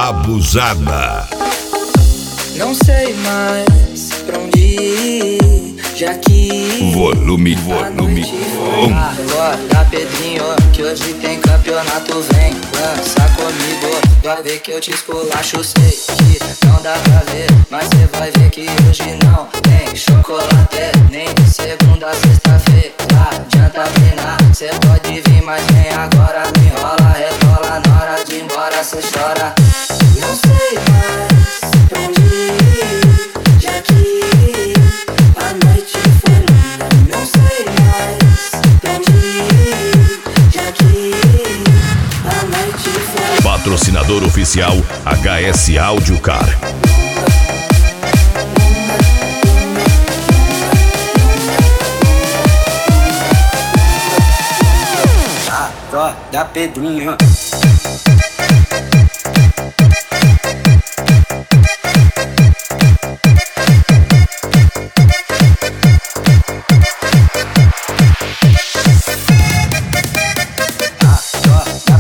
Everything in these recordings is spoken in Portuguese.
Abusada. Não sei mais pra onde ir, já que Volume. Agora, Pedrinho, que hoje tem campeonato, vem dança comigo. Vai ver que eu te esculacho, sei que não dá pra ver, mas cê vai ver que hoje não tem chocolate, nem de segunda a sexta-feira. Adianta treinar, cê pode vir, mas vem agora. Me enrola, rebola, na hora de ir embora cê chora. Não sei mais pra onde ir, já que a noite foi longa. Não sei mais pra onde ir, já que a noite foi longa. Patrocinador oficial HS Audiocar. Da Pedrinho.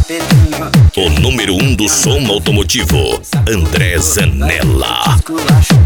O número 1 do som automotivo, André Zanella.